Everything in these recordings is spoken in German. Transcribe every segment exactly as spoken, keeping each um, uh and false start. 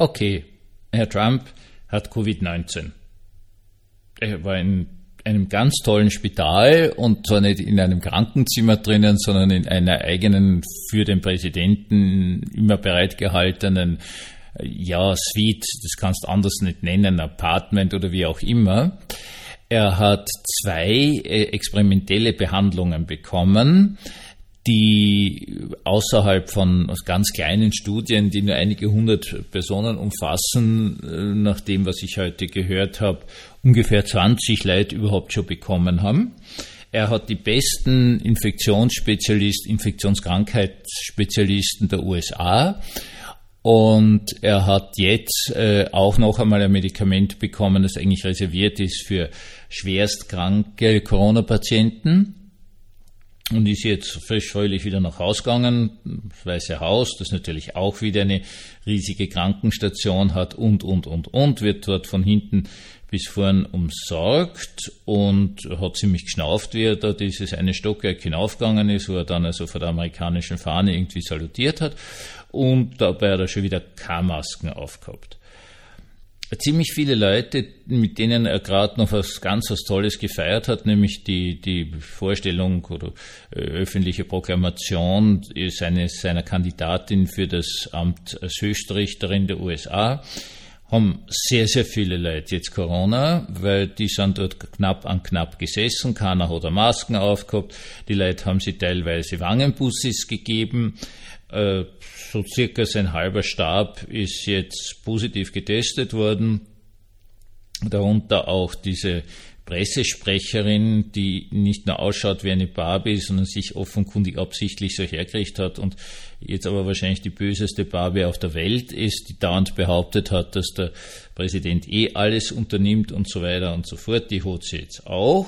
okay, Herr Trump hat Covid neunzehn. Er war in einem ganz tollen Spital und zwar nicht in einem Krankenzimmer drinnen, sondern in einer eigenen, für den Präsidenten immer bereitgehaltenen, ja, Suite, das kannst du anders nicht nennen, Apartment oder wie auch immer. Er hat zwei äh, experimentelle Behandlungen bekommen, die außerhalb von ganz kleinen Studien, die nur einige hundert Personen umfassen, äh, nach dem, was ich heute gehört habe, ungefähr zwanzig Leute überhaupt schon bekommen haben. Er hat die besten Infektionsspezialisten, Infektionskrankheitsspezialisten der U S A und er hat jetzt äh, auch noch einmal ein Medikament bekommen, das eigentlich reserviert ist für schwerstkranke Corona-Patienten. Und ist jetzt frisch fröhlich wieder nach Hause gegangen, das Weiße Haus, das natürlich auch wieder eine riesige Krankenstation hat und, und, und, und, wird dort von hinten bis vorn umsorgt und hat ziemlich geschnauft, wie er da dieses eine Stockwerk hinaufgegangen ist, wo er dann also vor der amerikanischen Fahne irgendwie salutiert hat und dabei hat er schon wieder K-Masken aufgehabt. Ziemlich viele Leute, mit denen er gerade noch was ganz was Tolles gefeiert hat, nämlich die, die Vorstellung oder äh, öffentliche Proklamation seines, seiner Kandidatin für das Amt als Höchstrichterin der U S A, haben sehr, sehr viele Leute jetzt Corona, weil die sind dort knapp an knapp gesessen, keiner hat Masken aufgehabt, die Leute haben sie teilweise Wangenbussis gegeben, äh, so circa sein halber Stab ist jetzt positiv getestet worden, darunter auch diese Pressesprecherin, die nicht nur ausschaut wie eine Barbie, sondern sich offenkundig absichtlich so hergerichtet hat und jetzt aber wahrscheinlich die böseste Barbie auf der Welt ist, die dauernd behauptet hat, dass der Präsident eh alles unternimmt und so weiter und so fort. Die hat sie jetzt auch.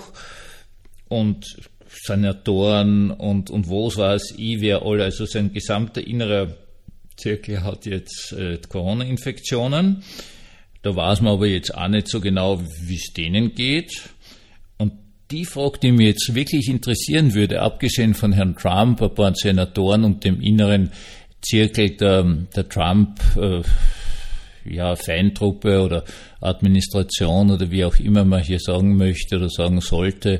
Und Senatoren und, und was weiß ich, wer alle, also sein gesamter innerer Zirkel hat jetzt äh, Corona-Infektionen. Da weiß man aber jetzt auch nicht so genau, wie es denen geht. Und die Frage, die mich jetzt wirklich interessieren würde, abgesehen von Herrn Trump, ein paar Senatoren und dem inneren Zirkel der, der Trump, äh, ja, Feindtruppe oder Administration oder wie auch immer man hier sagen möchte oder sagen sollte,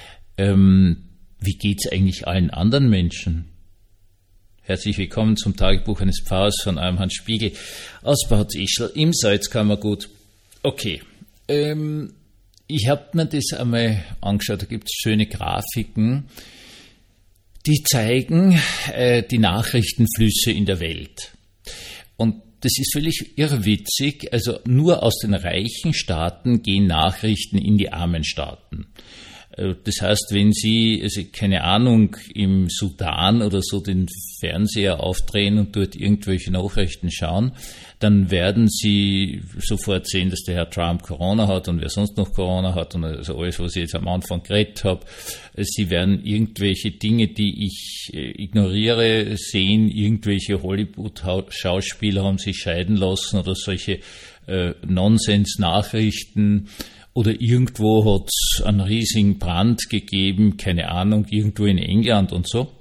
ähm, wie geht's eigentlich allen anderen Menschen? Herzlich willkommen zum Tagebuch eines Pfarrers von eurem Hans Spiegel aus Bad Ischl im Salzkammergut. Okay, ähm, ich habe mir das einmal angeschaut, da gibt es schöne Grafiken, die zeigen äh, die Nachrichtenflüsse in der Welt. Und das ist völlig irrwitzig, also nur aus den reichen Staaten gehen Nachrichten in die armen Staaten. Das heißt, wenn Sie, also keine Ahnung, im Sudan oder so den Fernseher aufdrehen und dort irgendwelche Nachrichten schauen, dann werden Sie sofort sehen, dass der Herr Trump Corona hat und wer sonst noch Corona hat und also alles, was ich jetzt am Anfang geredet habe. Sie werden irgendwelche Dinge, die ich ignoriere, sehen, irgendwelche Hollywood-Schauspieler haben sich scheiden lassen oder solche äh, Nonsens-Nachrichten. Oder irgendwo hat es einen riesigen Brand gegeben, keine Ahnung, irgendwo in England und so.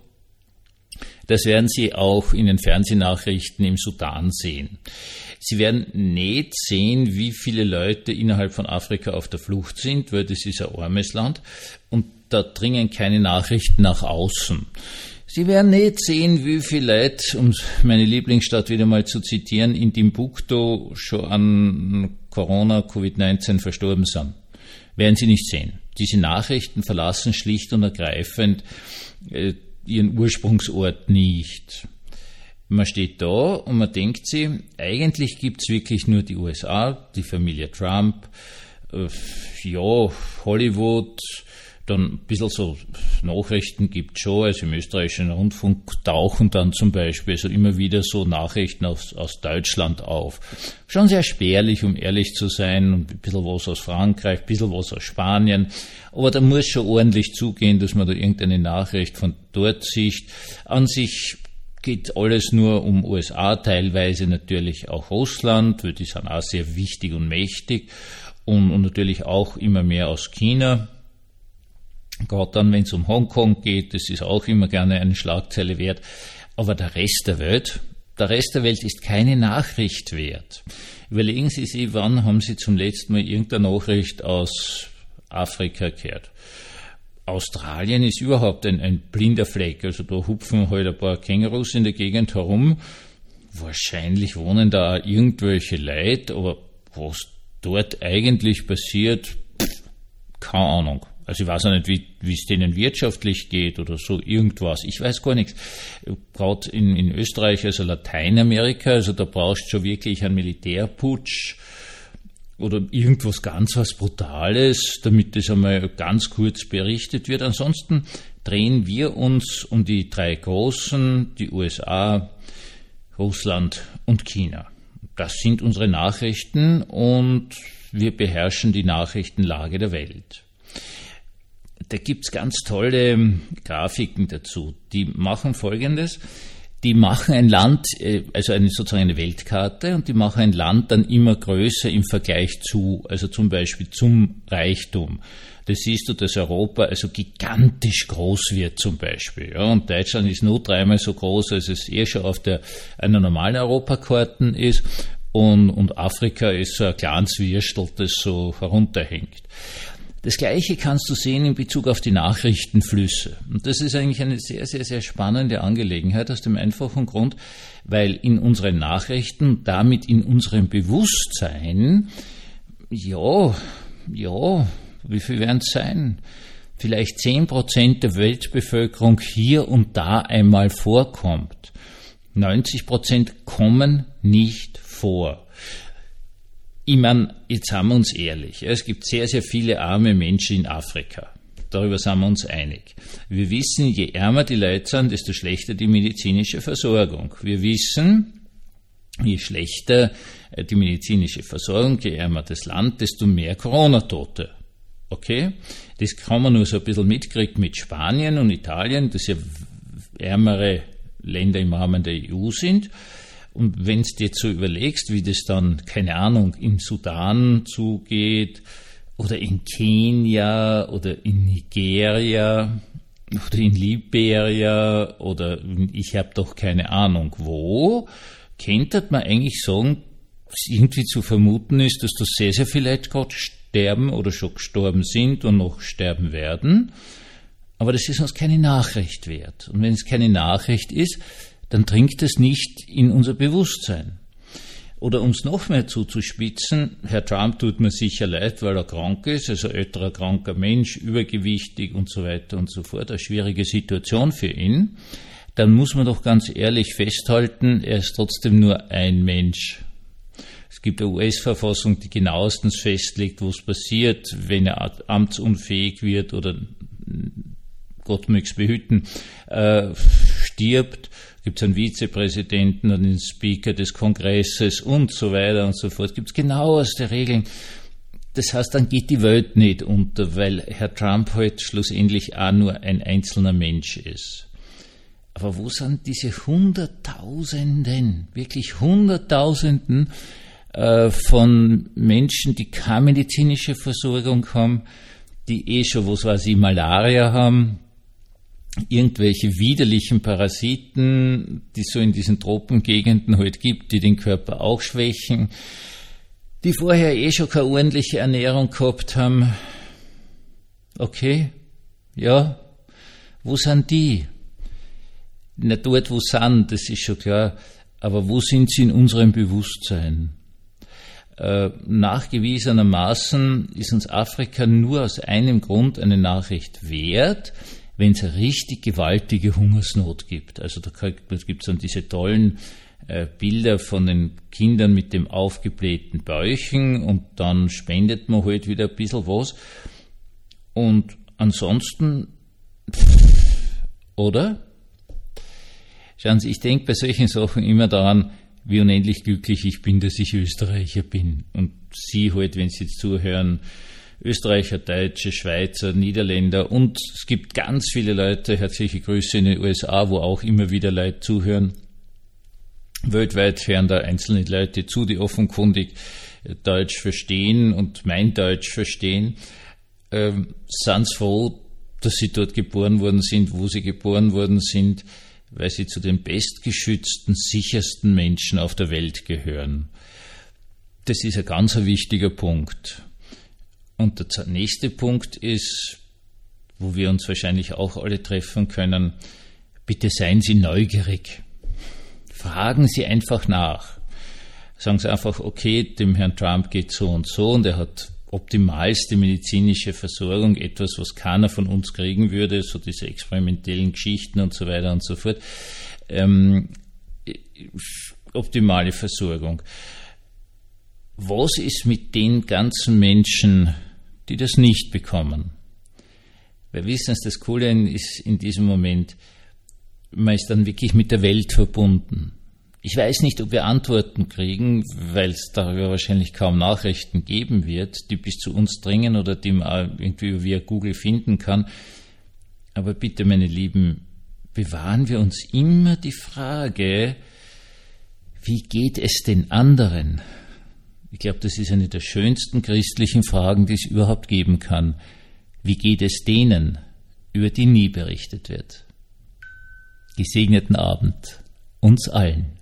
Das werden Sie auch in den Fernsehnachrichten im Sudan sehen. Sie werden nicht sehen, wie viele Leute innerhalb von Afrika auf der Flucht sind, weil das ist ein armes Land und da dringen keine Nachrichten nach außen. Sie werden nicht sehen, wie viele Leute, um meine Lieblingsstadt wieder mal zu zitieren, in Timbuktu schon an Corona, Covid neunzehn verstorben sind. Werden Sie nicht sehen. Diese Nachrichten verlassen schlicht und ergreifend äh, ihren Ursprungsort nicht. Man steht da und man denkt sich, eigentlich gibt's wirklich nur die U S A, die Familie Trump, äh, ja, Hollywood, dann ein bisschen so Nachrichten gibt schon, also im österreichischen Rundfunk tauchen dann zum Beispiel so immer wieder so Nachrichten aus, aus Deutschland auf. Schon sehr spärlich, um ehrlich zu sein, und ein bisschen was aus Frankreich, ein bisschen was aus Spanien, aber da muss schon ordentlich zugehen, dass man da irgendeine Nachricht von dort sieht. An sich geht alles nur um U S A, teilweise natürlich auch Russland, weil die sind auch sehr wichtig und mächtig, und, und natürlich auch immer mehr aus China. Gerade dann, wenn es um Hongkong geht, das ist auch immer gerne eine Schlagzeile wert. Aber der Rest der Welt, der Rest der Welt ist keine Nachricht wert. Überlegen Sie sich, wann haben Sie zum letzten Mal irgendeine Nachricht aus Afrika gehört? Australien ist überhaupt ein, ein blinder Fleck, also da hupfen halt ein paar Kängurus in der Gegend herum. Wahrscheinlich wohnen da auch irgendwelche Leute, aber was dort eigentlich passiert, keine Ahnung. Also ich weiß auch nicht, wie, wie es denen wirtschaftlich geht oder so irgendwas. Ich weiß gar nichts. Gerade in, in Österreich, also Lateinamerika, also da brauchst du schon wirklich einen Militärputsch oder irgendwas ganz was Brutales, damit das einmal ganz kurz berichtet wird. Ansonsten drehen wir uns um die drei Großen, die U S A, Russland und China. Das sind unsere Nachrichten und wir beherrschen die Nachrichtenlage der Welt. Da gibt's ganz tolle Grafiken dazu. Die machen Folgendes. Die machen ein Land, also eine, sozusagen eine Weltkarte, und die machen ein Land dann immer größer im Vergleich zu, also zum Beispiel zum Reichtum. Das siehst du, dass Europa also gigantisch groß wird zum Beispiel. Ja, und Deutschland ist nur dreimal so groß, als es eh schon auf der, einer normalen Europakarte ist. Und, und Afrika ist so ein kleines Würstel, das so herunterhängt. Das Gleiche kannst du sehen in Bezug auf die Nachrichtenflüsse. Und das ist eigentlich eine sehr, sehr, sehr spannende Angelegenheit aus dem einfachen Grund, weil in unseren Nachrichten, damit in unserem Bewusstsein, ja, ja, wie viel werden es sein? Vielleicht zehn Prozent der Weltbevölkerung hier und da einmal vorkommt. neunzig Prozent kommen nicht vor. Ich meine, jetzt haben wir uns ehrlich. Es gibt sehr, sehr viele arme Menschen in Afrika. Darüber sind wir uns einig. Wir wissen, je ärmer die Leute sind, desto schlechter die medizinische Versorgung. Wir wissen, je schlechter die medizinische Versorgung, je ärmer das Land, desto mehr Corona-Tote. Okay? Das kann man nur so ein bisschen mitkriegen mit Spanien und Italien, das ja ärmere Länder im Rahmen der E U sind. Und wenn du dir jetzt so überlegst, wie das dann, keine Ahnung, im Sudan zugeht oder in Kenia oder in Nigeria oder in Liberia oder ich habe doch keine Ahnung wo, könnte man eigentlich sagen, was irgendwie zu vermuten ist, dass da sehr, sehr viele Leute gerade sterben oder schon gestorben sind und noch sterben werden. Aber das ist uns keine Nachricht wert. Und wenn es keine Nachricht ist, dann dringt es nicht in unser Bewusstsein. Oder um es noch mehr zuzuspitzen, Herr Trump tut mir sicher leid, weil er krank ist, also älterer, kranker Mensch, übergewichtig und so weiter und so fort, eine schwierige Situation für ihn. Dann muss man doch ganz ehrlich festhalten, er ist trotzdem nur ein Mensch. Es gibt eine U S-Verfassung, die genauestens festlegt, was passiert, wenn er amtsunfähig wird oder, Gott mög's behüten, äh, stirbt. Gibt es einen Vizepräsidenten und einen Speaker des Kongresses und so weiter und so fort. Gibt es genaueste Regeln. Das heißt, dann geht die Welt nicht unter, weil Herr Trump halt schlussendlich auch nur ein einzelner Mensch ist. Aber wo sind diese Hunderttausenden, wirklich Hunderttausenden äh, von Menschen, die keine medizinische Versorgung haben, die eh schon, was weiß ich, Malaria haben, irgendwelche widerlichen Parasiten, die es so in diesen Tropengegenden halt gibt, die den Körper auch schwächen, die vorher eh schon keine ordentliche Ernährung gehabt haben. Okay, ja, wo sind die? Na, dort, wo sind, das ist schon klar, aber wo sind sie in unserem Bewusstsein? Äh, nachgewiesenermaßen ist uns Afrika nur aus einem Grund eine Nachricht wert, wenn es eine richtig gewaltige Hungersnot gibt. Also da gibt es dann diese tollen äh, Bilder von den Kindern mit dem aufgeblähten Bäuchen und dann spendet man halt wieder ein bisschen was. Und ansonsten, oder? Schauen Sie, ich denke bei solchen Sachen immer daran, wie unendlich glücklich ich bin, dass ich Österreicher bin. Und Sie halt, wenn Sie jetzt zuhören, Österreicher, Deutsche, Schweizer, Niederländer und es gibt ganz viele Leute, herzliche Grüße in den U S A, wo auch immer wieder Leute zuhören. Weltweit hören da einzelne Leute zu, die offenkundig Deutsch verstehen und mein Deutsch verstehen. Ähm, sind froh, dass sie dort geboren worden sind, wo sie geboren worden sind. weil sie zu den bestgeschützten, sichersten Menschen auf der Welt gehören. Das ist ein ganz wichtiger Punkt. Und der nächste Punkt ist, wo wir uns wahrscheinlich auch alle treffen können, bitte seien Sie neugierig. Fragen Sie einfach nach. Sagen Sie einfach, okay, dem Herrn Trump geht so und so und er hat optimalste medizinische Versorgung, etwas, was keiner von uns kriegen würde, so diese experimentellen Geschichten und so weiter und so fort. Ähm, optimale Versorgung. Was ist mit den ganzen Menschen, die das nicht bekommen? Weil wissen Sie, das Coole ist in diesem Moment, man ist dann wirklich mit der Welt verbunden. Ich weiß nicht, ob wir Antworten kriegen, weil es darüber wahrscheinlich kaum Nachrichten geben wird, die bis zu uns dringen oder die man irgendwie via Google finden kann. Aber bitte, meine Lieben, bewahren wir uns immer die Frage, wie geht es den anderen? Ich glaube, das ist eine der schönsten christlichen Fragen, die es überhaupt geben kann. Wie geht es denen, über die nie berichtet wird? Gesegneten Abend uns allen.